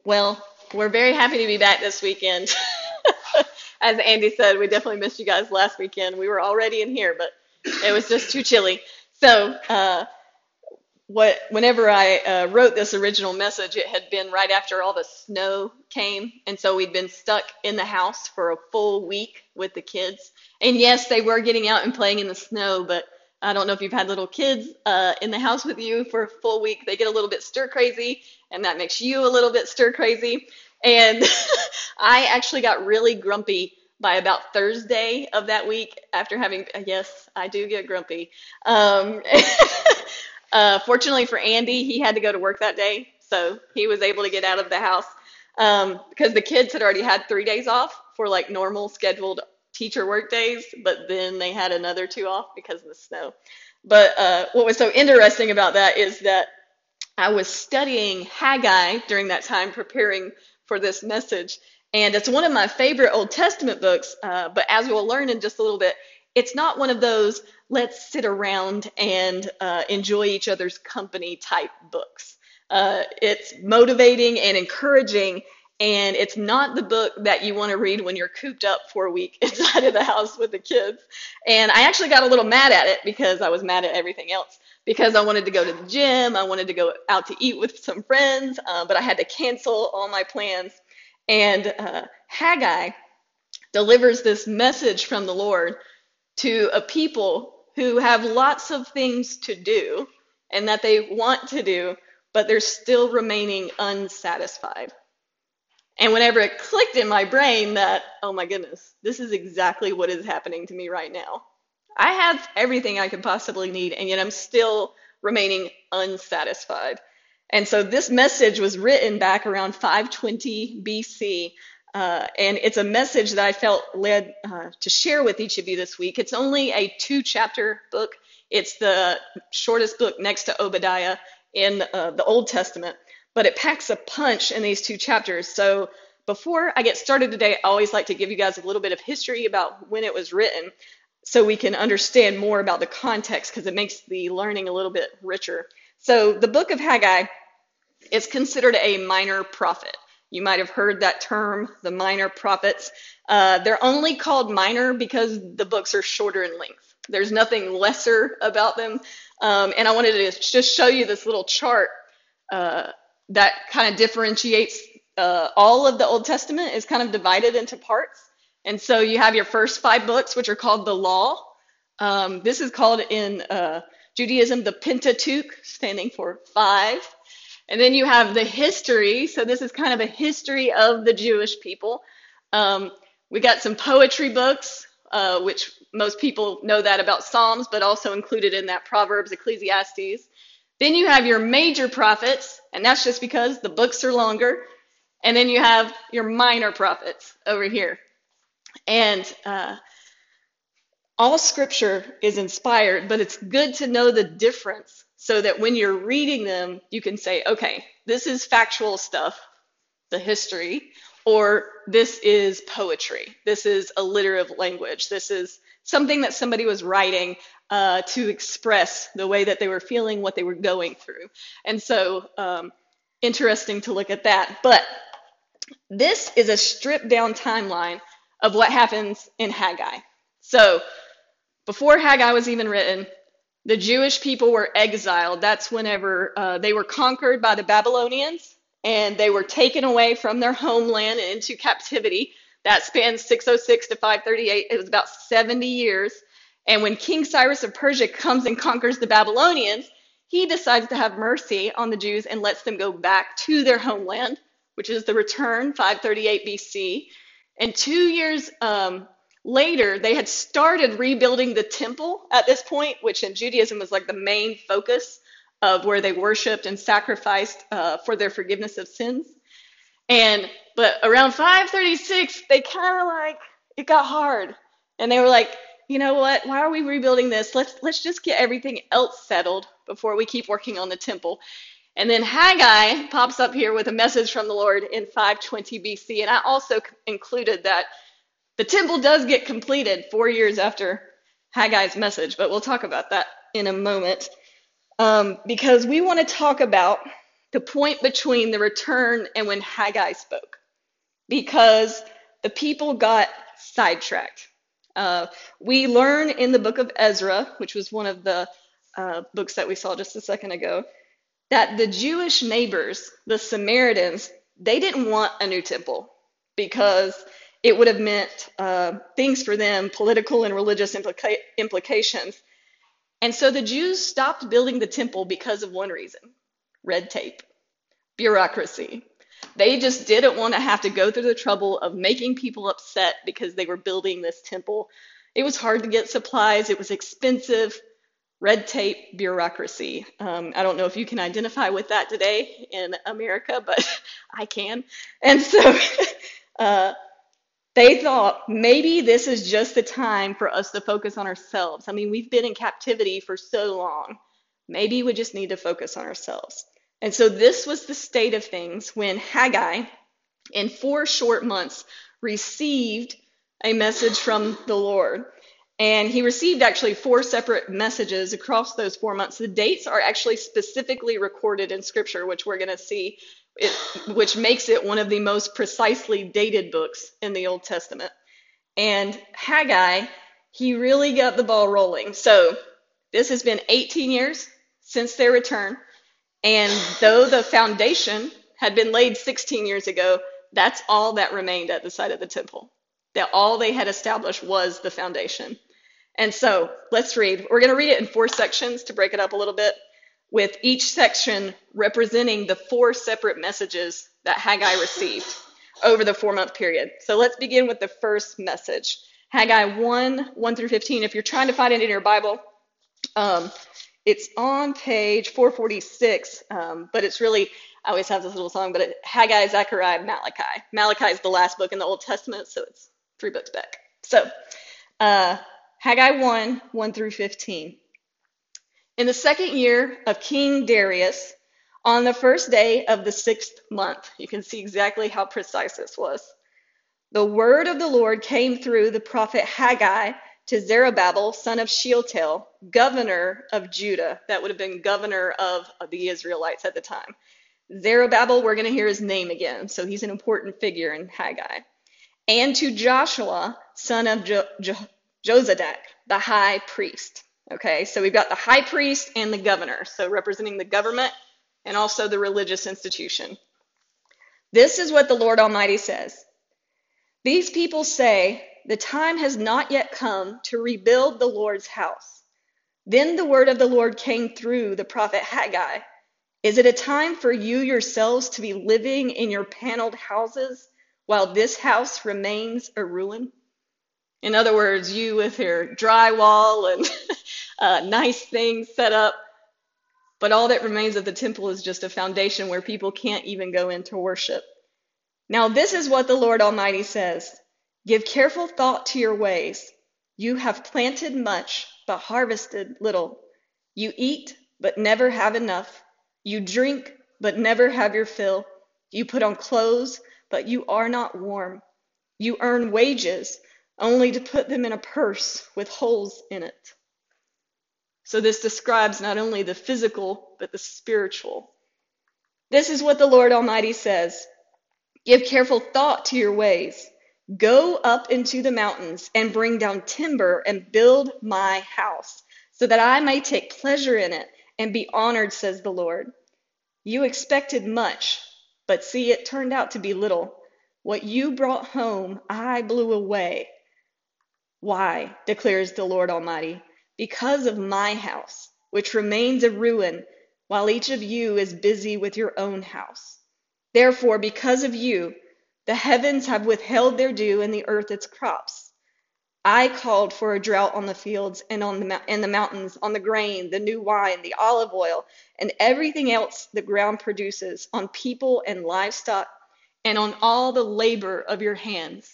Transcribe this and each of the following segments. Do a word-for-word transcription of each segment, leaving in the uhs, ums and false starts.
Well, we're very happy to be back this weekend. As Andy said, we definitely missed you guys last weekend. We were already in here, but it was just too chilly. So, uh, what, whenever I uh, wrote this original message, it had been right after all the snow came, and so we'd been stuck in the house for a full week with the kids. And yes, they were getting out and playing in the snow, but I don't know if you've had little kids uh, in the house with you for a full week. They get a little bit stir crazy, and that makes you a little bit stir crazy. And I actually got really grumpy by about Thursday of that week after having, yes, I do get grumpy. Um, uh, fortunately for Andy, he had to go to work that day, so he was able to get out of the house um, because the kids had already had three days off for like normal scheduled teacher work days, but then they had another two off because of the snow. But uh, what was so interesting about that is that I was studying Haggai during that time, preparing for this message. And it's one of my favorite Old Testament books, uh, but as we'll learn in just a little bit, it's not one of those let's sit around and uh, enjoy each other's company type books. Uh, it's motivating and encouraging, and it's not the book that you want to read when you're cooped up for a week inside of the house with the kids. And I actually got a little mad at it because I was mad at everything else. Because I wanted to go to the gym, I wanted to go out to eat with some friends, uh, but I had to cancel all my plans. And uh, Haggai delivers this message from the Lord to a people who have lots of things to do and that they want to do, but they're still remaining unsatisfied. And whenever it clicked in my brain that, oh my goodness, this is exactly what is happening to me right now. I have everything I could possibly need, and yet I'm still remaining unsatisfied. And so this message was written back around five twenty B C, uh, and it's a message that I felt led uh, to share with each of you this week. It's only a two-chapter book. It's the shortest book next to Obadiah in uh, the Old Testament, but it packs a punch in these two chapters. So before I get started today, I always like to give you guys a little bit of history about when it was written, so we can understand more about the context, because it makes the learning a little bit richer. So the book of Haggai is considered a minor prophet. You might have heard that term, the minor prophets. Uh, they're only called minor because the books are shorter in length. There's nothing lesser about them. Um, and I wanted to just show you this little chart uh, that kind of differentiates uh, all of the Old Testament is kind of divided into parts. And so you have your first five books, which are called the Law. Um, this is called in uh, Judaism the Pentateuch, standing for five. And then you have the history. So this is kind of a history of the Jewish people. Um, we got some poetry books, uh, which most people know that about Psalms, but also included in that Proverbs, Ecclesiastes. Then you have your major prophets, and that's just because the books are longer. And then you have your minor prophets over here. And uh, all scripture is inspired, but it's good to know the difference so that when you're reading them, you can say, okay, this is factual stuff, the history, or this is poetry. This is alliterative language. This is something that somebody was writing uh, to express the way that they were feeling, what they were going through. And so um, interesting to look at that. But this is a stripped down timeline of what happens in Haggai. So before Haggai was even written, the Jewish people were exiled. That's whenever uh, they were conquered by the Babylonians and they were taken away from their homeland and into captivity. That spans six oh six to five thirty-eight. It was about seventy years. And when King Cyrus of Persia comes and conquers the Babylonians, he decides to have mercy on the Jews and lets them go back to their homeland, which is the return, five thirty-eight B C. And two years um, later, they had started rebuilding the temple at this point, which in Judaism was like the main focus of where they worshiped and sacrificed uh, for their forgiveness of sins. And but around five thirty-six, they kind of like, it got hard. And they were like, you know what, why are we rebuilding this? Let's let's just get everything else settled before we keep working on the temple. And then Haggai pops up here with a message from the Lord in five twenty B C. And I also included that the temple does get completed four years after Haggai's message, but we'll talk about that in a moment. Um, because we want to talk about the point between the return and when Haggai spoke, because the people got sidetracked. Uh, we learn in the book of Ezra, which was one of the uh, books that we saw just a second ago, that the Jewish neighbors, the Samaritans, they didn't want a new temple because it would have meant uh, things for them, political and religious implica- implications. And so the Jews stopped building the temple because of one reason: red tape, bureaucracy. They just didn't want to have to go through the trouble of making people upset because they were building this temple. It was hard to get supplies. It was expensive. Red tape, bureaucracy. Um, I don't know if you can identify with that today in America, but I can. And so uh, they thought maybe this is just the time for us to focus on ourselves. I mean, we've been in captivity for so long. Maybe we just need to focus on ourselves. And so this was the state of things when Haggai, in four short months, received a message from the Lord. And he received actually four separate messages across those four months. The dates are actually specifically recorded in Scripture, which we're going to see, it, which makes it one of the most precisely dated books in the Old Testament. And Haggai, he really got the ball rolling. So this has been eighteen years since their return. And though the foundation had been laid sixteen years ago, that's all that remained at the site of the temple. That all they had established was the foundation. And so let's read. We're going to read it in four sections to break it up a little bit, with each section representing the four separate messages that Haggai received over the four-month period. So let's begin with the first message. Haggai one, one through fifteen. If you're trying to find it in your Bible, um, it's on page four forty-six, um, but it's really, I always have this little song, but it, Haggai, Zechariah, Malachi. Malachi is the last book in the Old Testament, so it's three books back. So, uh, Haggai one, one through fifteen. In the second year of King Darius, on the first day of the sixth month, you can see exactly how precise this was, the word of the Lord came through the prophet Haggai to Zerubbabel, son of Shealtiel, governor of Judah. That would have been governor of, of the Israelites at the time. Zerubbabel, we're going to hear his name again, so he's an important figure in Haggai. And to Joshua, son of jo- jo- Jozadak, the high priest. Okay, so we've got the high priest and the governor, so representing the government and also the religious institution. This is what the Lord Almighty says. These people say, the time has not yet come to rebuild the Lord's house. Then the word of the Lord came through the prophet Haggai. Is it a time for you yourselves to be living in your paneled houses while this house remains a ruin? In other words, you with your drywall and uh, nice things set up, but all that remains of the temple is just a foundation where people can't even go in to worship. Now this is what the Lord Almighty says. Give careful thought to your ways. You have planted much, but harvested little. You eat, but never have enough. You drink, but never have your fill. You put on clothes, but you are not warm. You earn wages, only to put them in a purse with holes in it. So this describes not only the physical, but the spiritual. This is what the Lord Almighty says. Give careful thought to your ways. Go up into the mountains and bring down timber and build my house, so that I may take pleasure in it and be honored, says the Lord. You expected much, but see, it turned out to be little. What you brought home, I blew away. Why, declares the Lord Almighty? Because of my house, which remains a ruin, while each of you is busy with your own house. Therefore, because of you, the heavens have withheld their dew and the earth its crops. I called for a drought on the fields and on the and the mountains, on the grain, the new wine, the olive oil, and everything else the ground produces, on people and livestock, and on all the labor of your hands.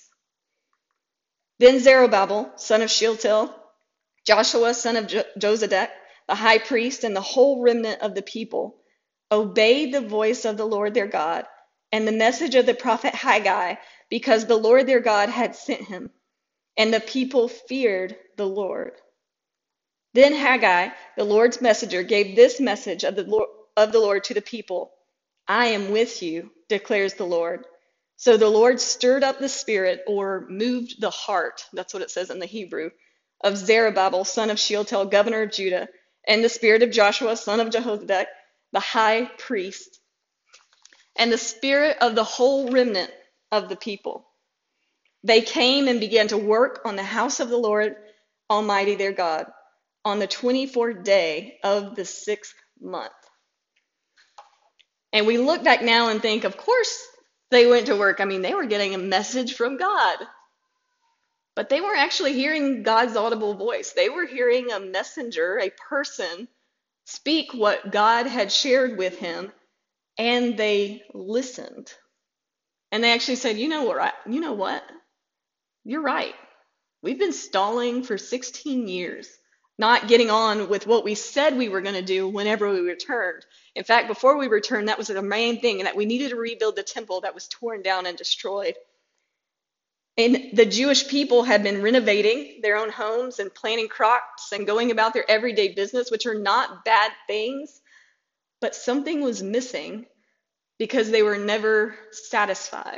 Then Zerubbabel, son of Shealtiel, Joshua, son of Jo- Jozadak, the high priest, and the whole remnant of the people obeyed the voice of the Lord their God and the message of the prophet Haggai, because the Lord their God had sent him, and the people feared the Lord. Then Haggai, the Lord's messenger, gave this message of the Lord, of the Lord to the people. I am with you, declares the Lord. So the Lord stirred up the spirit, or moved the heart, that's what it says in the Hebrew, of Zerubbabel, son of Shealtiel, governor of Judah, and the spirit of Joshua, son of Jehozadak, the high priest, and the spirit of the whole remnant of the people. They came and began to work on the house of the Lord Almighty their God on the twenty-fourth day of the sixth month. And we look back now and think, of course they went to work. I mean, they were getting a message from God. But they weren't actually hearing God's audible voice. They were hearing a messenger, a person, speak what God had shared with him, and they listened. And they actually said, you know what, you know what? You're right. We've been stalling for sixteen years, not getting on with what we said we were going to do whenever we returned. In fact, before we returned, that was the main thing, and that we needed to rebuild the temple that was torn down and destroyed. And the Jewish people had been renovating their own homes and planting crops and going about their everyday business, which are not bad things, but something was missing because they were never satisfied.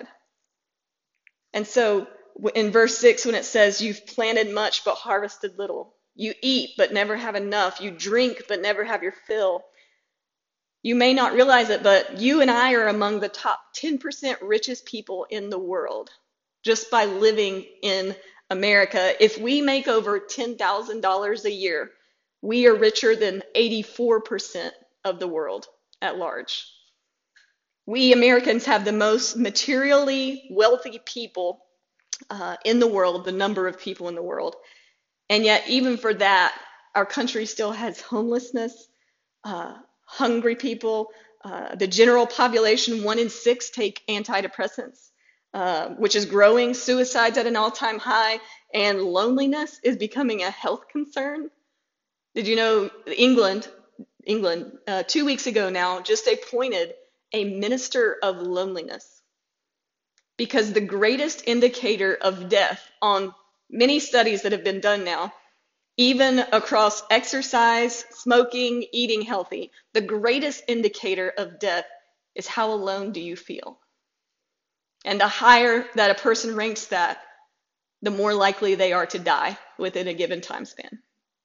And so in verse six, when it says, you've planted much but harvested little, you eat but never have enough, you drink but never have your fill. You may not realize it, but you and I are among the top ten percent richest people in the world just by living in America. If we make over ten thousand dollars a year, we are richer than eighty-four percent of the world at large. We Americans have the most materially wealthy people uh, in the world, the number of people in the world. And yet, even for that, our country still has homelessness, uh, hungry people. Uh, the general population, one in six take antidepressants, uh, which is growing. Suicides at an all-time high, and loneliness is becoming a health concern. Did you know England, England, uh, two weeks ago now, just appointed a minister of loneliness? Because the greatest indicator of death on many studies that have been done now, even across exercise, smoking, eating healthy, the greatest indicator of death is how alone do you feel. And the higher that a person ranks that, the more likely they are to die within a given time span.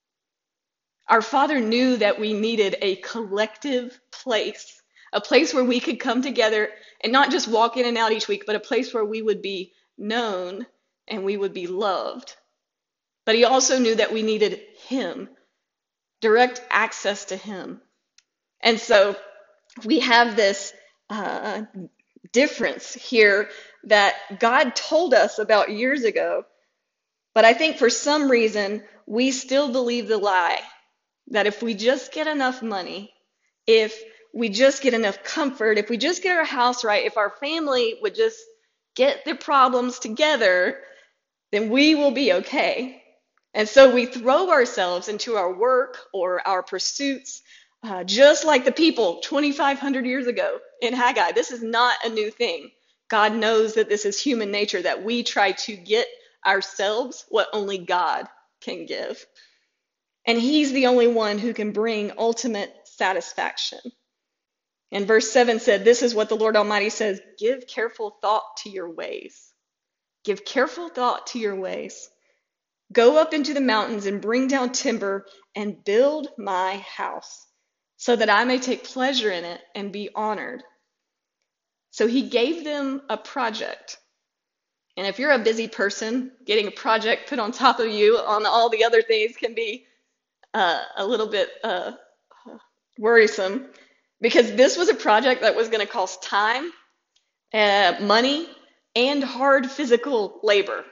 Our Father knew that we needed a collective place, a place where we could come together and not just walk in and out each week, but a place where we would be known and we would be loved. But he also knew that we needed him, direct access to him. And so we have this uh, difference here that God told us about years ago, but I think for some reason we still believe the lie that if we just get enough money, if we just get enough comfort, if we just get our house right, if our family would just get their problems together, then we will be okay. And so we throw ourselves into our work or our pursuits, uh, just like the people twenty-five hundred years ago in Haggai. This is not a new thing. God knows that this is human nature, that we try to get ourselves what only God can give. And he's the only one who can bring ultimate satisfaction. And verse seven said, this is what the Lord Almighty says, give careful thought to your ways. Give careful thought to your ways. Go up into the mountains and bring down timber and build my house so that I may take pleasure in it and be honored. So he gave them a project. And if you're a busy person, getting a project put on top of you on all the other things can be uh, a little bit uh, worrisome, because this was a project that was going to cost time, uh, money, and hard physical labor.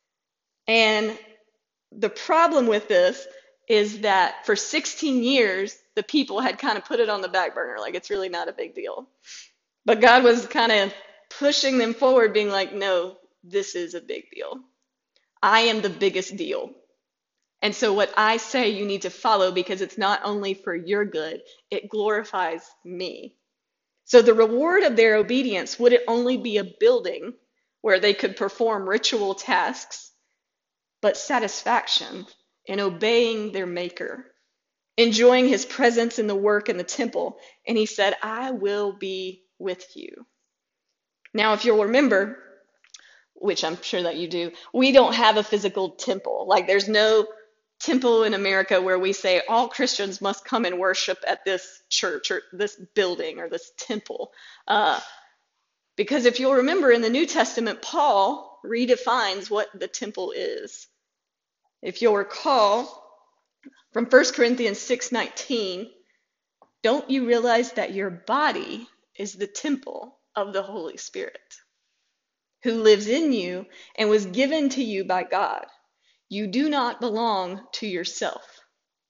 And the problem with this is that for sixteen years, the people had kind of put it on the back burner, like it's really not a big deal. But God was kind of pushing them forward, being like, no, this is a big deal. I am the biggest deal. And so what I say you need to follow, because it's not only for your good, it glorifies me. So the reward of their obedience wouldn't only be a building where they could perform ritual tasks, but satisfaction in obeying their maker, enjoying his presence in the work in the temple. And he said, I will be with you. Now, if you'll remember, which I'm sure that you do, we don't have a physical temple. Like there's no temple in America where we say all Christians must come and worship at this church or this building or this temple. Uh, because if you'll remember in the New Testament, Paul redefines what the temple is. If you'll recall from First Corinthians six nineteen, don't you realize that your body is the temple of the Holy Spirit, who lives in you and was given to you by God? You do not belong to yourself.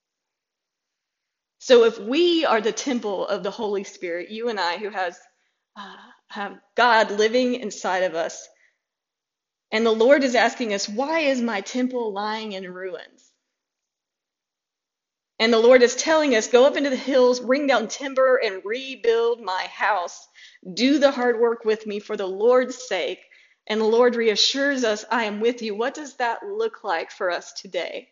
So if we are the temple of the Holy Spirit, you and I, who has uh, have God living inside of us, and the Lord is asking us, why is my temple lying in ruins? And the Lord is telling us, go up into the hills, bring down timber, and rebuild my house. Do the hard work with me for the Lord's sake. And the Lord reassures us, I am with you. What does that look like for us today?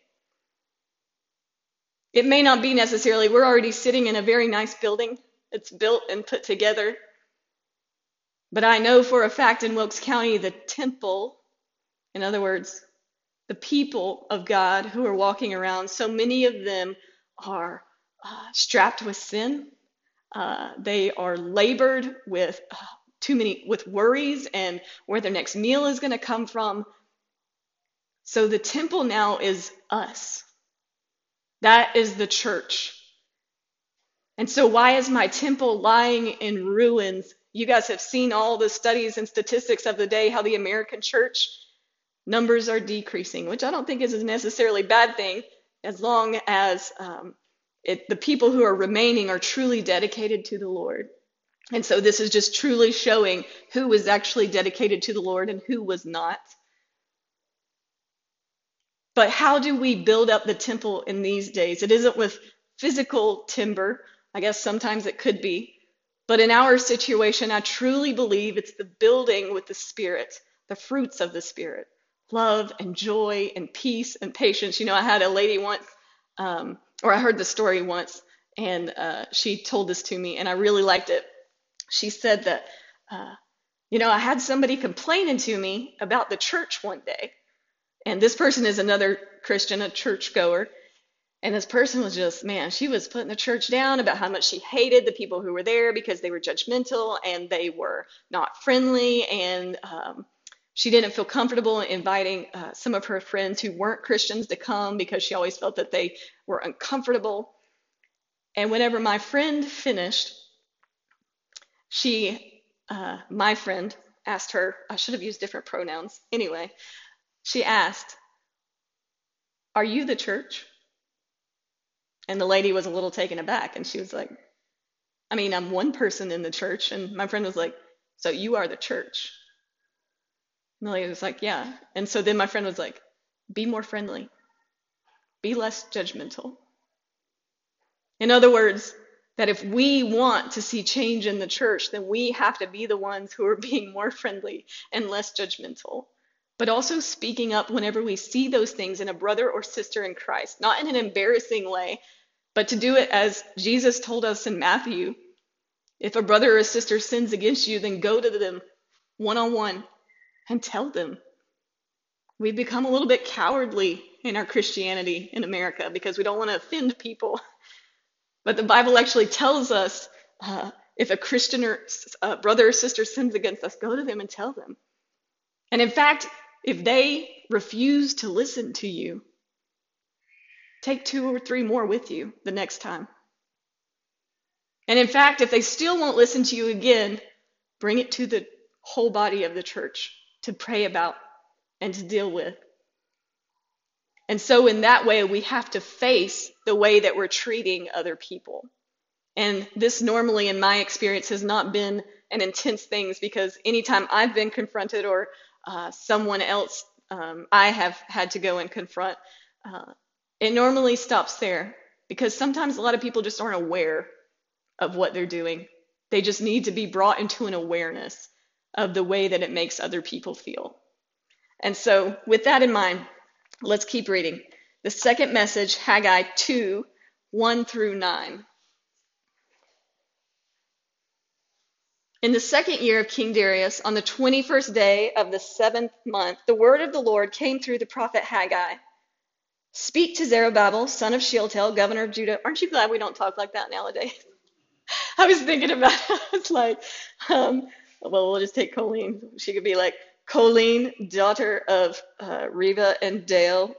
It may not be necessarily, we're already sitting in a very nice building. It's built and put together. But I know for a fact in Wilkes County, the temple, in other words, the people of God who are walking around, so many of them are uh, strapped with sin. Uh, they are labored with uh, too many, with worries and where their next meal is going to come from. So the temple now is us. That is the church. And so why is my temple lying in ruins? You guys have seen all the studies and statistics of the day, how the American church numbers are decreasing, which I don't think is a necessarily bad thing, as long as um, it, the people who are remaining are truly dedicated to the Lord. And so this is just truly showing who was actually dedicated to the Lord and who was not. But how do we build up the temple in these days? It isn't with physical timber. I guess sometimes it could be. But in our situation, I truly believe it's the building with the Spirit, the fruits of the Spirit. Love and joy and peace and patience. You know, I had a lady once, um, or I heard the story once, and uh, she told this to me, and I really liked it. She said that, uh, you know, I had somebody complaining to me about the church one day, and this person is another Christian, a churchgoer, and this person was just, man, she was putting the church down about how much she hated the people who were there because they were judgmental and they were not friendly, and um, she didn't feel comfortable inviting uh, some of her friends who weren't Christians to come because she always felt that they were uncomfortable. And whenever my friend finished, she, uh, my friend, asked her, I should have used different pronouns. Anyway, she asked, "Are you the church?" And the lady was a little taken aback, and she was like, I mean, I'm one person in the church. And my friend was like, so you are the church? And the lady was like, yeah. And so then my friend was like, be more friendly. Be less judgmental. In other words, that if we want to see change in the church, then we have to be the ones who are being more friendly and less judgmental, but also speaking up whenever we see those things in a brother or sister in Christ, not in an embarrassing way, but to do it as Jesus told us in Matthew. If a brother or a sister sins against you, then go to them one-on-one and tell them. We've become a little bit cowardly in our Christianity in America because we don't want to offend people. But the Bible actually tells us uh, if a Christian or a brother or sister sins against us, go to them and tell them. And in fact, if they refuse to listen to you, take two or three more with you the next time. And in fact, if they still won't listen to you again, bring it to the whole body of the church to pray about and to deal with. And so in that way, we have to face the way that we're treating other people. And this normally, in my experience, has not been an intense thing, because anytime I've been confronted or uh, someone else um, I have had to go and confront, uh, it normally stops there, because sometimes a lot of people just aren't aware of what they're doing. They just need to be brought into an awareness of the way that it makes other people feel. And so with that in mind, let's keep reading. The second message, Haggai two, one through nine. In the second year of King Darius, on the twenty-first day of the seventh month, the word of the Lord came through the prophet Haggai. Speak to Zerubbabel, son of Shealtiel, governor of Judah. Aren't you glad we don't talk like that nowadays? I was thinking about it. It's like, um, well, we'll just take Colleen. She could be like, Colleen, daughter of uh, Reva and Dale,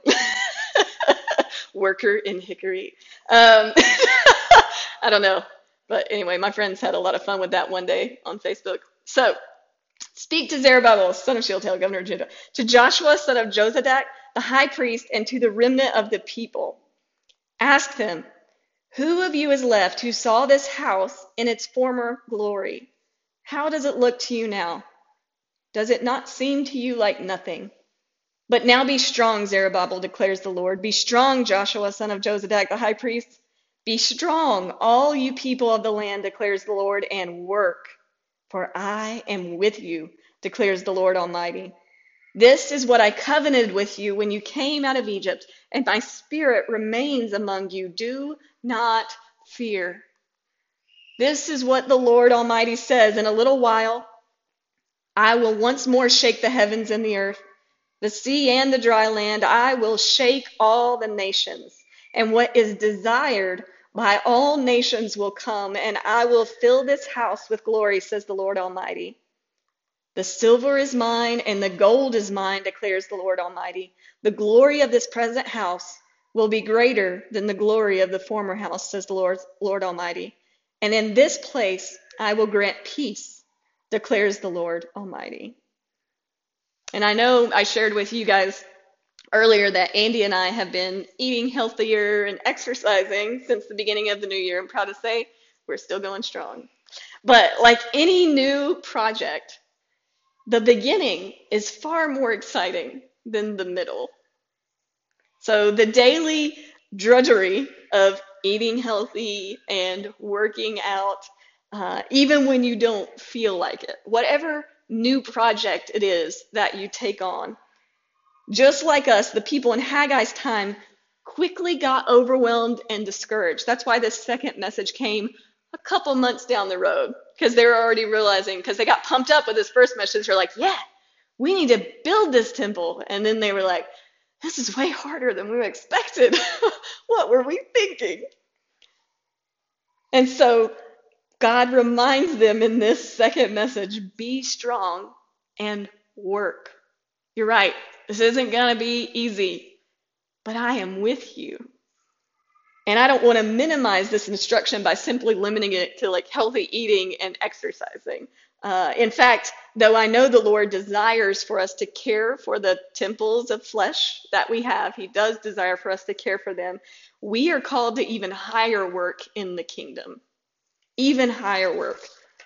worker in Hickory. Um, I don't know. But anyway, my friends had a lot of fun with that one day on Facebook. So, speak to Zerubbabel, son of Shealtiel, governor of Judah, to Joshua, son of Jozadak, the high priest, and to the remnant of the people. Ask them, who of you is left who saw this house in its former glory? How does it look to you now? Does it not seem to you like nothing? But now be strong, Zerubbabel, declares the Lord. Be strong, Joshua, son of Jozadak, the high priest. Be strong, all you people of the land, declares the Lord, and work, for I am with you, declares the Lord Almighty. This is what I covenanted with you when you came out of Egypt, and my spirit remains among you. Do not fear. This is what the Lord Almighty says. In a little while, I will once more shake the heavens and the earth, the sea and the dry land. I will shake all the nations, and what is desired by all nations will come, and I will fill this house with glory, says the Lord Almighty. The silver is mine, and the gold is mine, declares the Lord Almighty. The glory of this present house will be greater than the glory of the former house, says the Lord, Lord Almighty. And in this place I will grant peace, declares the Lord Almighty. And I know I shared with you guys earlier that Andy and I have been eating healthier and exercising since the beginning of the new year. I'm proud to say we're still going strong. But like any new project, the beginning is far more exciting than the middle. So the daily drudgery of eating healthy and working out, uh, even when you don't feel like it, whatever new project it is that you take on, just like us, the people in Haggai's time quickly got overwhelmed and discouraged. That's why this second message came a couple months down the road, because they were already realizing, because they got pumped up with this first message. They're like, yeah, we need to build this temple. And then they were like, this is way harder than we expected. What were we thinking? And so God reminds them in this second message, be strong and work. You're right. This isn't going to be easy, but I am with you. And I don't want to minimize this instruction by simply limiting it to like healthy eating and exercising. Uh, in fact, though I know the Lord desires for us to care for the temples of flesh that we have, he does desire for us to care for them. We are called to even higher work in the kingdom, even higher work.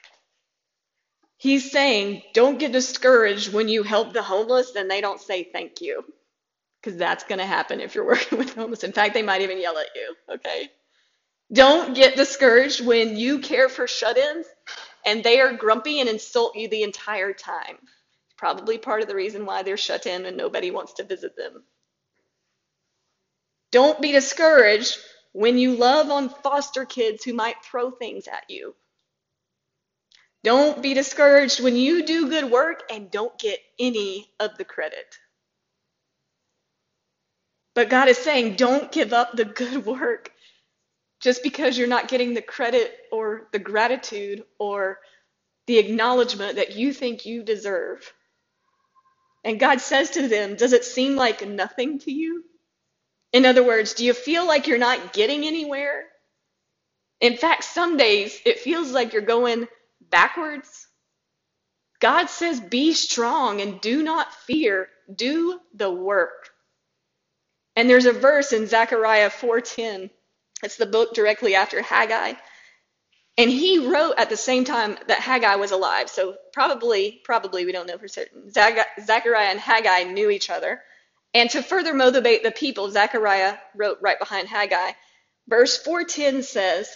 He's saying, don't get discouraged when you help the homeless and they don't say thank you. Because that's going to happen if you're working with homeless. In fact, they might even yell at you, okay? Don't get discouraged when you care for shut-ins and they are grumpy and insult you the entire time. It's probably part of the reason why they're shut in and nobody wants to visit them. Don't be discouraged when you love on foster kids who might throw things at you. Don't be discouraged when you do good work and don't get any of the credit. But God is saying, don't give up the good work just because you're not getting the credit or the gratitude or the acknowledgement that you think you deserve. And God says to them, does it seem like nothing to you? In other words, do you feel like you're not getting anywhere? In fact, some days it feels like you're going backwards. God says, be strong and do not fear. Do the work. And there's a verse in Zechariah four ten. It's the book directly after Haggai. And he wrote at the same time that Haggai was alive. So probably, probably, we don't know for certain. Zechariah and Haggai knew each other. And to further motivate the people, Zechariah wrote right behind Haggai. Verse four ten says,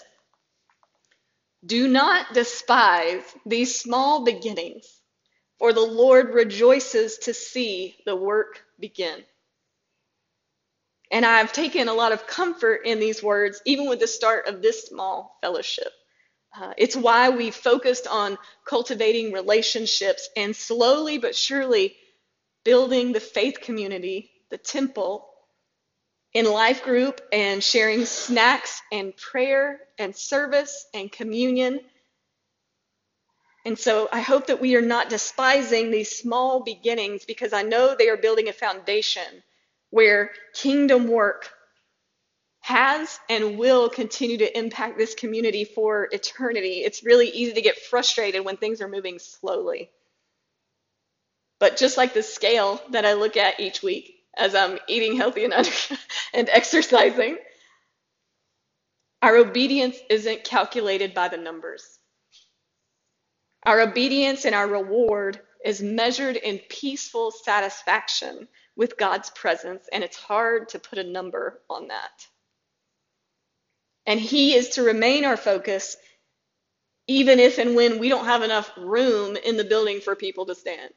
do not despise these small beginnings, for the Lord rejoices to see the work begin. And I've taken a lot of comfort in these words, even with the start of this small fellowship. Uh, it's why we focused on cultivating relationships and slowly but surely building the faith community, the temple, in life group and sharing snacks and prayer and service and communion. And so I hope that we are not despising these small beginnings, because I know they are building a foundation where kingdom work has and will continue to impact this community for eternity. It's really easy to get frustrated when things are moving slowly. But just like the scale that I look at each week as I'm eating healthy and, under, and exercising, our obedience isn't calculated by the numbers. Our obedience and our reward is measured in peaceful satisfaction with God's presence, and it's hard to put a number on that. And He is to remain our focus, even if and when we don't have enough room in the building for people to stand.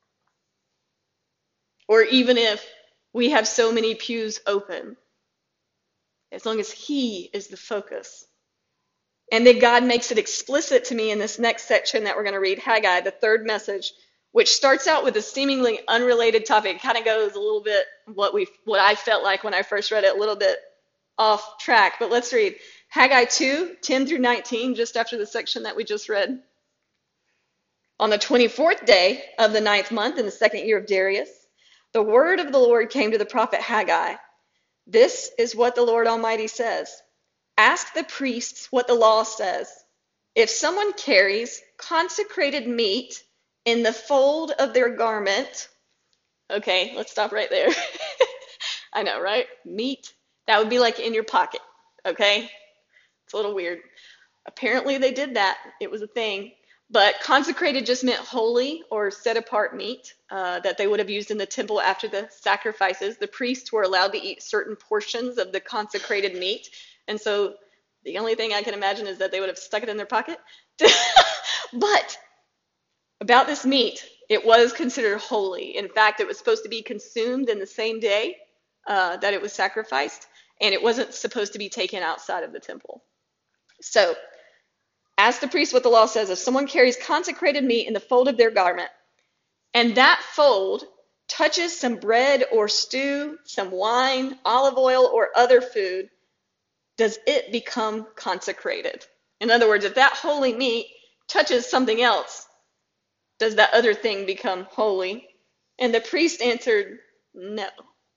Or even if we have so many pews open, as long as He is the focus. And then God makes it explicit to me in this next section that we're going to read, Haggai, the third message, which starts out with a seemingly unrelated topic. It kind of goes a little bit what we what I felt like when I first read it, a little bit off track. But let's read Haggai two, ten through nineteen, just after the section that we just read. On the twenty-fourth day of the ninth month in the second year of Darius, the word of the Lord came to the prophet Haggai. This is what the Lord Almighty says. Ask the priests what the law says. If someone carries consecrated meat in the fold of their garment, okay, let's stop right there. I know, right? Meat, that would be like in your pocket, okay? It's a little weird. Apparently they did that. It was a thing. But consecrated just meant holy or set apart meat uh, that they would have used in the temple after the sacrifices. The priests were allowed to eat certain portions of the consecrated meat. And so the only thing I can imagine is that they would have stuck it in their pocket. But about this meat, it was considered holy. In fact, it was supposed to be consumed in the same day uh, that it was sacrificed, and it wasn't supposed to be taken outside of the temple. So, ask the priest what the law says. If someone carries consecrated meat in the fold of their garment, and that fold touches some bread or stew, some wine, olive oil, or other food, does it become consecrated? In other words, if that holy meat touches something else, does that other thing become holy? And the priest answered, no.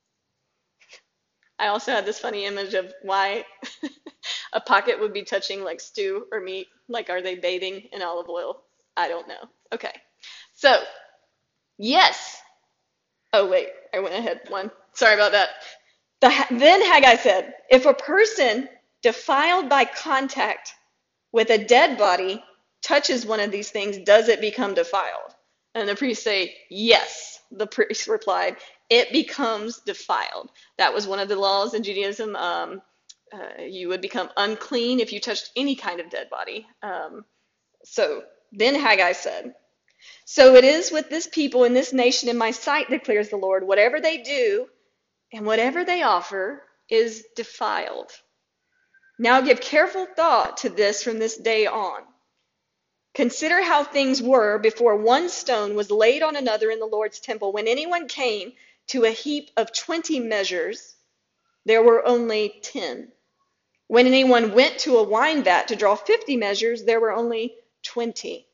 I also had this funny image of why a pocket would be touching like stew or meat. Like, are they bathing in olive oil? I don't know. Okay. So, yes. Oh, wait. I went ahead one. Sorry about that. The, then Haggai said, if a person defiled by contact with a dead body touches one of these things, does it become defiled? And the priests say, yes. The priest replied, it becomes defiled. That was one of the laws in Judaism. Um, uh, you would become unclean if you touched any kind of dead body. Um, so then Haggai said, so it is with this people and this nation in my sight, declares the Lord. Whatever they do and whatever they offer is defiled. Now give careful thought to this from this day on. Consider how things were before one stone was laid on another in the Lord's temple. When anyone came to a heap of twenty measures, there were only ten. When anyone went to a wine vat to draw fifty measures, there were only twenty.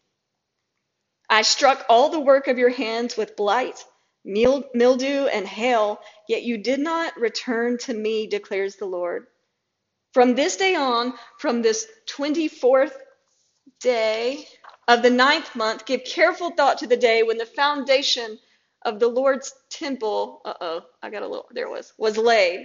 I struck all the work of your hands with blight, mildew, and hail, yet you did not return to me, declares the Lord. From this day on, from this twenty-fourth day of the ninth month, give careful thought to the day when the foundation of the Lord's temple, uh-oh, I got a little, there it was, was laid.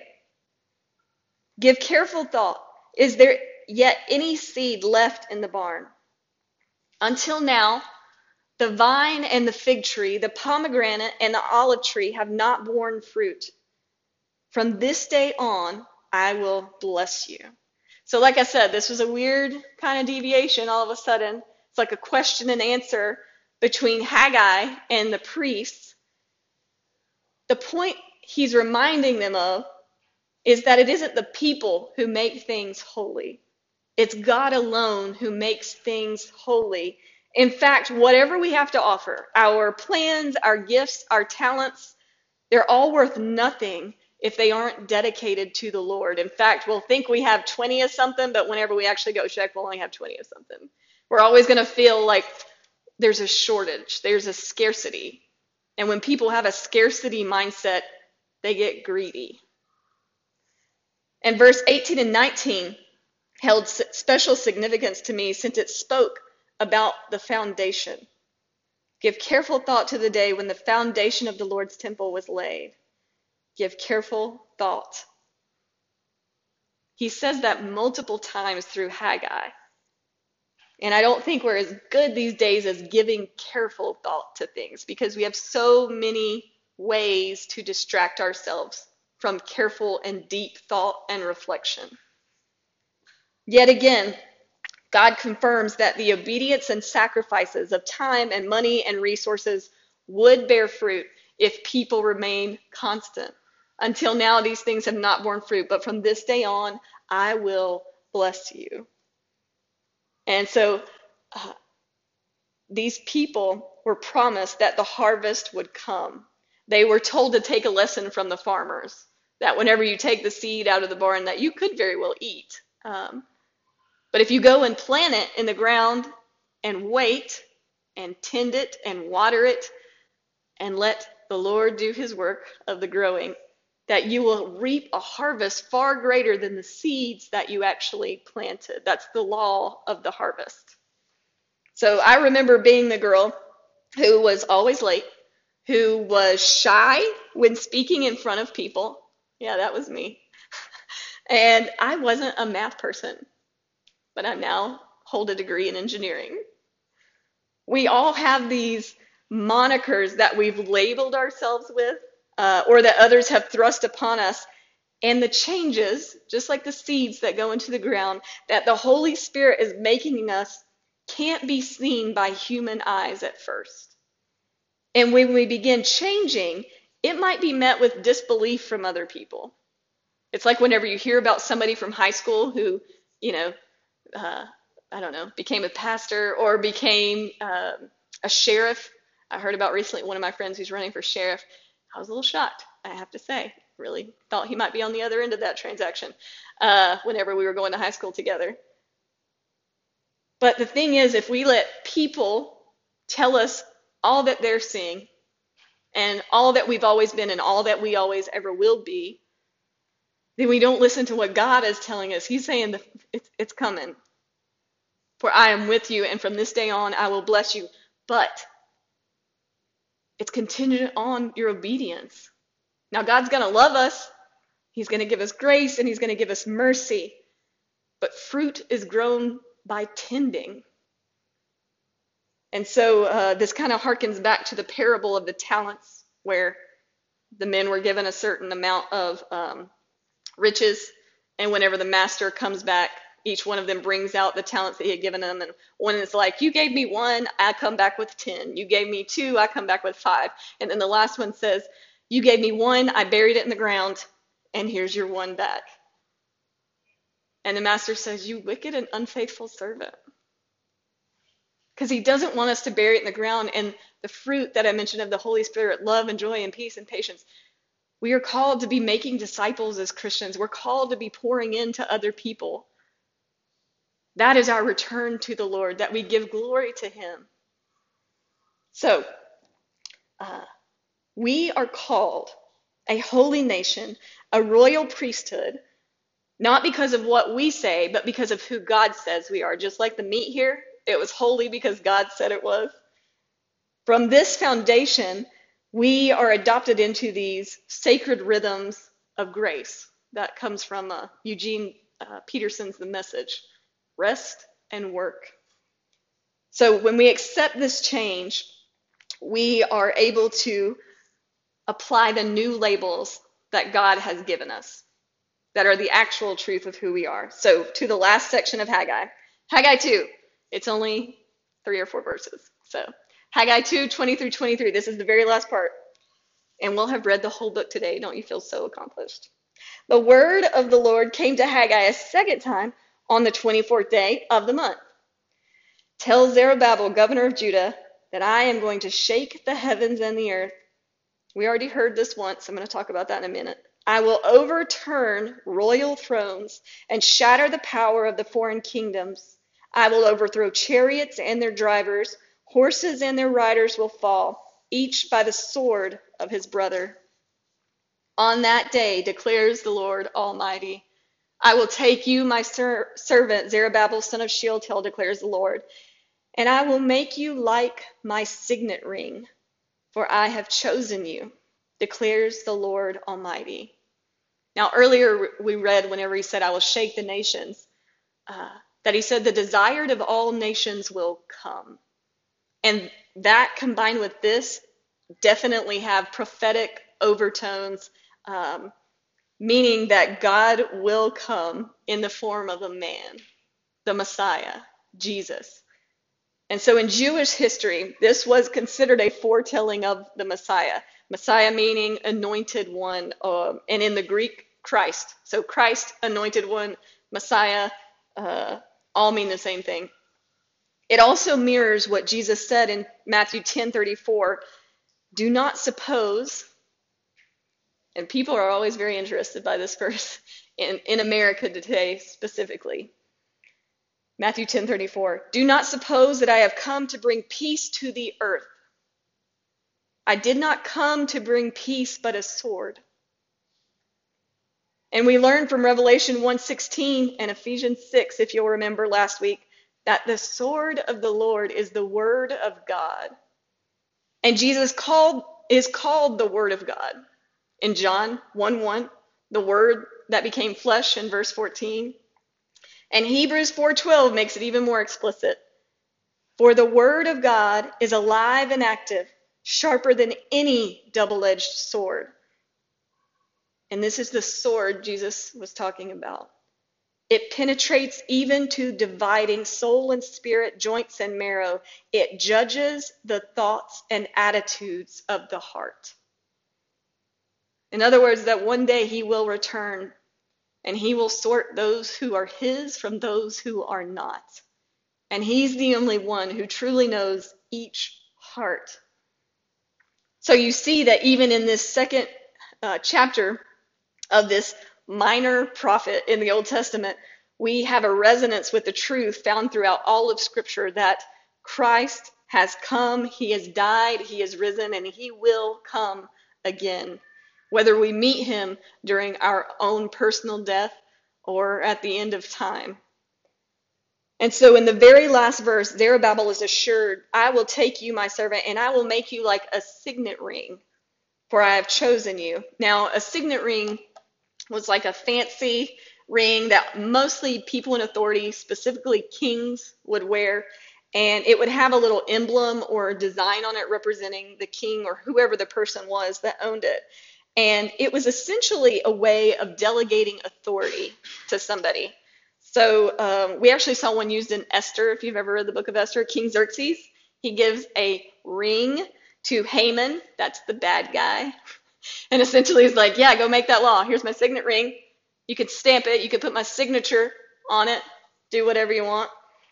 Give careful thought. Is there yet any seed left in the barn? Until now, the vine and the fig tree, the pomegranate and the olive tree have not borne fruit. From this day on, I will bless you. So like I said, this was a weird kind of deviation all of a sudden. It's like a question and answer between Haggai and the priests. The point he's reminding them of is that it isn't the people who make things holy. It's God alone who makes things holy. In fact, whatever we have to offer, our plans, our gifts, our talents, they're all worth nothing if they aren't dedicated to the Lord. In fact, we'll think we have twenty of something, but whenever we actually go check, we'll only have twenty of something. We're always going to feel like there's a shortage, there's a scarcity. And when people have a scarcity mindset, they get greedy. And verse eighteen and nineteen held special significance to me since it spoke about the foundation. Give careful thought to the day when the foundation of the Lord's temple was laid. Give careful thought. He says that multiple times through Haggai. And I don't think we're as good these days as giving careful thought to things because we have so many ways to distract ourselves from careful and deep thought and reflection. Yet again, God confirms that the obedience and sacrifices of time and money and resources would bear fruit if people remain constant. Until now, these things have not borne fruit, but from this day on, I will bless you. And so uh, these people were promised that the harvest would come. They were told to take a lesson from the farmers, that whenever you take the seed out of the barn, that you could very well eat. Um, but if you go and plant it in the ground and wait and tend it and water it and let the Lord do his work of the growing, that you will reap a harvest far greater than the seeds that you actually planted. That's the law of the harvest. So I remember being the girl who was always late, who was shy when speaking in front of people. Yeah, that was me. And I wasn't a math person, but I now hold a degree in engineering. We all have these monikers that we've labeled ourselves with, uh, or that others have thrust upon us. And the changes, just like the seeds that go into the ground, that the Holy Spirit is making in us can't be seen by human eyes at first. And when we begin changing, it might be met with disbelief from other people. It's like whenever you hear about somebody from high school who, you know, uh, I don't know, became a pastor or became uh, a sheriff. I heard about recently one of my friends who's running for sheriff. I was a little shocked, I have to say. Really thought he might be on the other end of that transaction uh, whenever we were going to high school together. But the thing is, if we let people tell us all that they're seeing and all that we've always been and all that we always ever will be, then we don't listen to what God is telling us. He's saying that it's, it's coming. For I am with you, and from this day on I will bless you. But it's contingent on your obedience. Now, God's going to love us. He's going to give us grace, and he's going to give us mercy. But fruit is grown by tending. And so uh, this kind of harkens back to the parable of the talents, where the men were given a certain amount of um, riches, and whenever the master comes back, each one of them brings out the talents that he had given them, and one is like, you gave me one, I come back with ten. You gave me two, I come back with five. And then the last one says, you gave me one, I buried it in the ground, and here's your one back. And the master says, you wicked and unfaithful servant. Because he doesn't want us to bury it in the ground. And the fruit that I mentioned of the Holy Spirit, love and joy and peace and patience, we are called to be making disciples as Christians. We're called to be pouring into other people. That is our return to the Lord, that we give glory to him. So, uh, we are called a holy nation, a royal priesthood, not because of what we say, but because of who God says we are. Just like the meat here, it was holy because God said it was. From this foundation, we are adopted into these sacred rhythms of grace. That comes from uh, Eugene uh, Peterson's The Message. Rest and work. So when we accept this change, we are able to apply the new labels that God has given us, that are the actual truth of who we are. So to the last section of Haggai, Haggai two, it's only three or four verses. So Haggai two, twenty through twenty-three, this is the very last part. And we'll have read the whole book today. Don't you feel so accomplished? The word of the Lord came to Haggai a second time on the twenty-fourth day of the month. Tell Zerubbabel, governor of Judah, that I am going to shake the heavens and the earth. We already heard this once. I'm going to talk about that in a minute. I will overturn royal thrones and shatter the power of the foreign kingdoms. I will overthrow chariots and their drivers. Horses and their riders will fall, each by the sword of his brother. On that day, declares the Lord Almighty, I will take you, my ser- servant Zerubbabel, son of Shealtiel, declares the Lord, and I will make you like my signet ring, for I have chosen you, declares the Lord Almighty. Now, earlier we read whenever he said, I will shake the nations, uh, that he said the desired of all nations will come. And that combined with this definitely have prophetic overtones, um, meaning that God will come in the form of a man, the Messiah, Jesus. And so in Jewish history, this was considered a foretelling of the Messiah. Messiah meaning anointed one, uh, and in the Greek, Christ. So Christ, anointed one, Messiah, uh, all mean the same thing. It also mirrors what Jesus said in Matthew ten thirty-four, do not suppose, and people are always very interested by this verse in, in America today specifically. Matthew ten thirty-four, do not suppose that I have come to bring peace to the earth. I did not come to bring peace, but a sword. And we learned from Revelation one sixteen and Ephesians six, if you'll remember last week, that the sword of the Lord is the word of God. And Jesus called is called the word of God. In John one one, the word that became flesh in verse fourteen. And Hebrews four twelve makes it even more explicit. For the word of God is alive and active, sharper than any double-edged sword. And this is the sword Jesus was talking about. It penetrates even to dividing soul and spirit, joints and marrow. It judges the thoughts and attitudes of the heart. In other words, that one day he will return and he will sort those who are his from those who are not. And he's the only one who truly knows each heart. So you see that even in this second uh, chapter of this minor prophet in the Old Testament, we have a resonance with the truth found throughout all of Scripture that Christ has come, he has died, he has risen, and he will come again, whether we meet him during our own personal death or at the end of time. And so in the very last verse, Zerubbabel is assured, I will take you, my servant, and I will make you like a signet ring, for I have chosen you. Now, a signet ring was like a fancy ring that mostly people in authority, specifically kings, would wear. And it would have a little emblem or a design on it representing the king or whoever the person was that owned it. And it was essentially a way of delegating authority to somebody. So um, we actually saw one used in Esther, if you've ever read the book of Esther. King Xerxes, he gives a ring to Haman, that's the bad guy. And essentially he's like, yeah, go make that law. Here's my signet ring. You could stamp it. You could put my signature on it. Do whatever you want.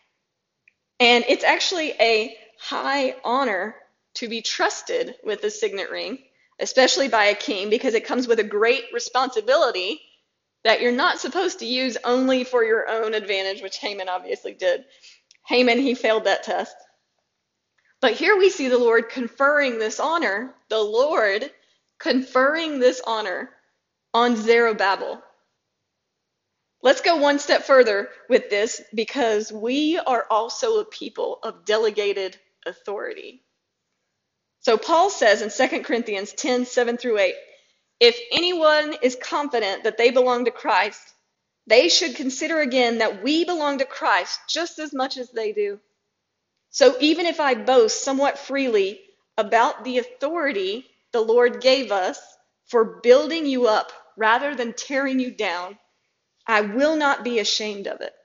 And it's actually a high honor to be trusted with a signet ring, especially by a king, because it comes with a great responsibility that you're not supposed to use only for your own advantage, which Haman obviously did. Haman, he failed that test. But here we see the Lord conferring this honor, the Lord conferring this honor on Zerubbabel. Let's go one step further with this, because we are also a people of delegated authority. So Paul says in Second Corinthians ten, seven through eight, if anyone is confident that they belong to Christ, they should consider again that we belong to Christ just as much as they do. So even if I boast somewhat freely about the authority the Lord gave us for building you up rather than tearing you down, I will not be ashamed of it.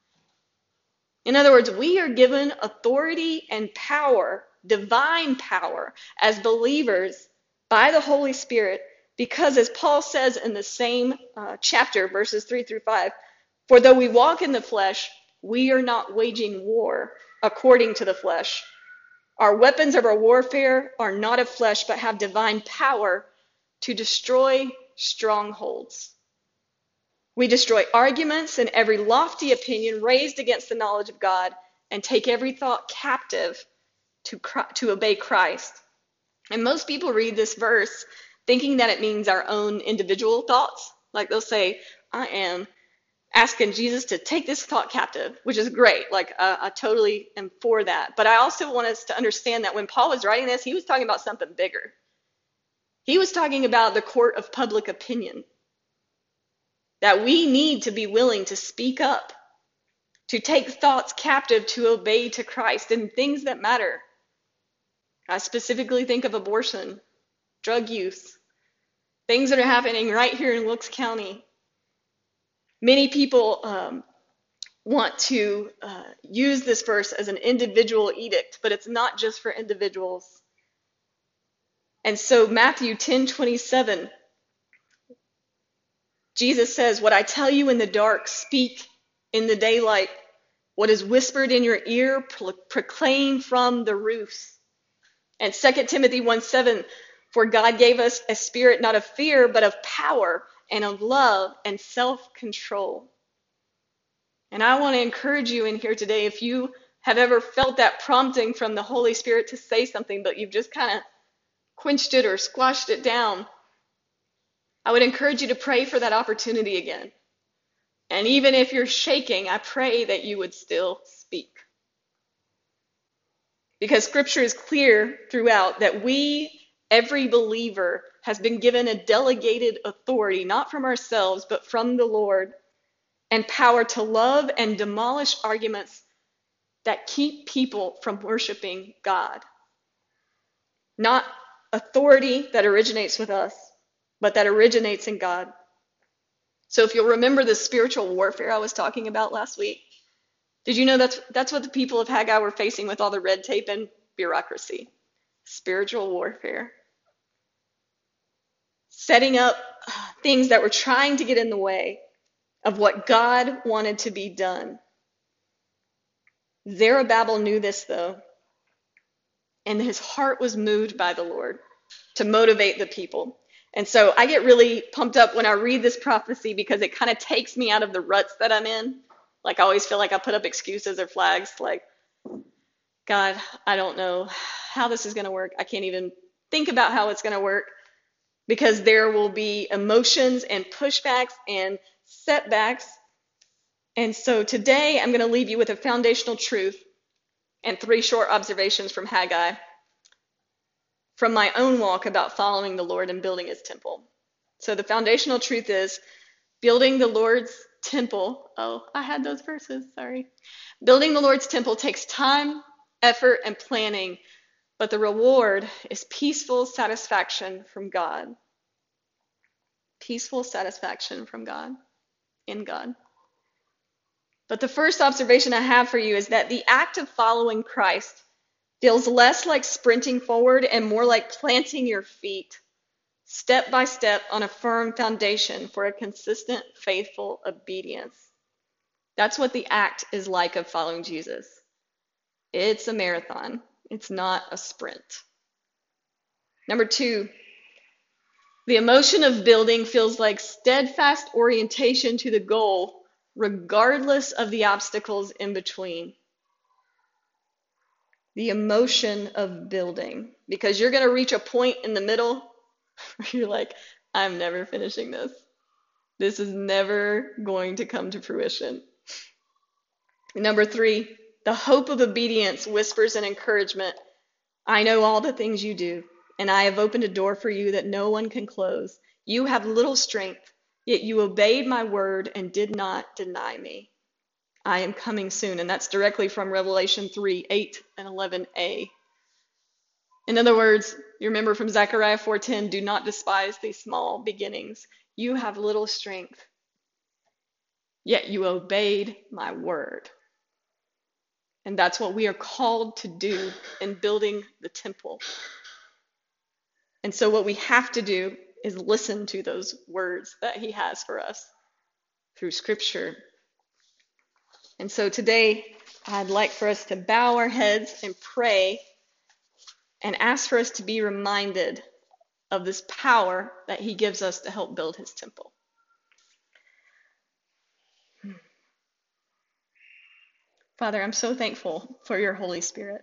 In other words, we are given authority and power, divine power, as believers by the Holy Spirit, because as Paul says in the same uh, chapter, verses three through five, For though we walk in the flesh, we are not waging war according to the flesh. Our weapons of our warfare are not of flesh, but have divine power to destroy strongholds. We destroy arguments and every lofty opinion raised against the knowledge of God, and take every thought captive to, to obey Christ. And most people read this verse thinking that it means our own individual thoughts. Like they'll say, I am asking Jesus to take this thought captive, which is great. Like uh, I totally am for that. But I also want us to understand that when Paul was writing this, he was talking about something bigger. He was talking about the court of public opinion. That we need to be willing to speak up, to take thoughts captive, to obey to Christ in things that matter. I specifically think of abortion, drug use, things that are happening right here in Wilkes County. Many people um, want to uh, use this verse as an individual edict, but it's not just for individuals. And so Matthew ten twenty-seven, Jesus says, what I tell you in the dark, speak in the daylight. What is whispered in your ear, pro- proclaim from the roofs. And Second Timothy one seven, for God gave us a spirit not of fear, but of power and of love and self-control. And I want to encourage you in here today, if you have ever felt that prompting from the Holy Spirit to say something, but you've just kind of quenched it or squashed it down, I would encourage you to pray for that opportunity again. And even if you're shaking, I pray that you would still speak. Because Scripture is clear throughout that we, every believer, has been given a delegated authority, not from ourselves, but from the Lord, and power to love and demolish arguments that keep people from worshiping God. Not authority that originates with us, but that originates in God. So if you'll remember the spiritual warfare I was talking about last week, did you know that's that's what the people of Haggai were facing with all the red tape and bureaucracy? Spiritual warfare. Setting up things that were trying to get in the way of what God wanted to be done. Zerubbabel knew this, though, and his heart was moved by the Lord to motivate the people. And so I get really pumped up when I read this prophecy because it kind of takes me out of the ruts that I'm in. Like I always feel like I put up excuses or flags like, God, I don't know how this is going to work. I can't even think about how it's going to work because there will be emotions and pushbacks and setbacks. And so today I'm going to leave you with a foundational truth and three short observations from Haggai from my own walk about following the Lord and building his temple. So the foundational truth is building the Lord's temple. Oh, I had those verses, sorry. Building the Lord's temple takes time, effort, and planning, but the reward is peaceful satisfaction from God. Peaceful satisfaction from God, in God. But the first observation I have for you is that the act of following Christ feels less like sprinting forward and more like planting your feet step by step on a firm foundation for a consistent, faithful obedience. That's what the act is like of following Jesus. It's a marathon. It's not a sprint. Number two, the emotion of building feels like steadfast orientation to the goal, regardless of the obstacles in between. The emotion of building, because you're going to reach a point in the middle where you're like, I'm never finishing this. This is never going to come to fruition. Number three, the hope of obedience whispers an encouragement. I know all the things you do, and I have opened a door for you that no one can close. You have little strength, yet you obeyed my word and did not deny me. I am coming soon. And that's directly from Revelation three, eight and eleven a. In other words, you remember from Zechariah four ten, do not despise these small beginnings. You have little strength, yet you obeyed my word. And that's what we are called to do in building the temple. And so what we have to do is listen to those words that he has for us through Scripture And so today, I'd like for us to bow our heads and pray and ask for us to be reminded of this power that he gives us to help build his temple. Father, I'm so thankful for your Holy Spirit.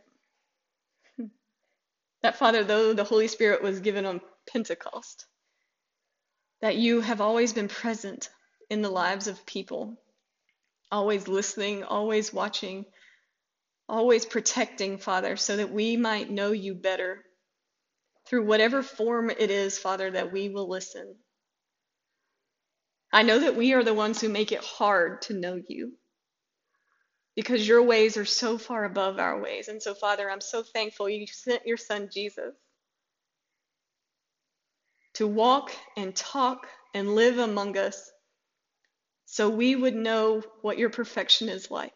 That, Father, though the Holy Spirit was given on Pentecost, that you have always been present in the lives of people, always listening, always watching, always protecting, Father, so that we might know you better through whatever form it is, Father, that we will listen. I know that we are the ones who make it hard to know you because your ways are so far above our ways. And so, Father, I'm so thankful you sent your son, Jesus, to walk and talk and live among us so we would know what your perfection is like.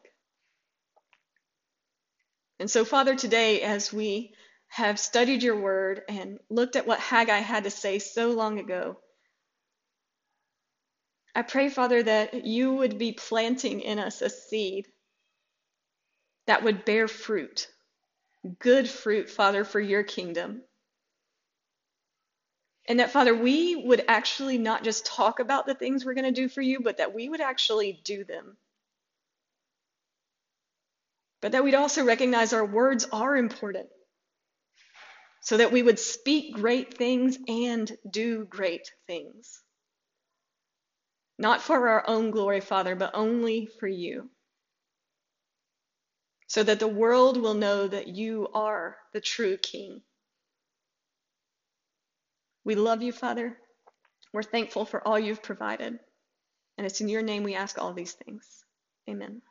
And so, Father, today, as we have studied your word and looked at what Haggai had to say so long ago, I pray, Father, that you would be planting in us a seed that would bear fruit, good fruit, Father, for your kingdom. And that, Father, we would actually not just talk about the things we're going to do for you, but that we would actually do them. But that we'd also recognize our words are important, so that we would speak great things and do great things. Not for our own glory, Father, but only for you. So that the world will know that you are the true King. We love you, Father. We're thankful for all you've provided. And it's in your name we ask all these things. Amen.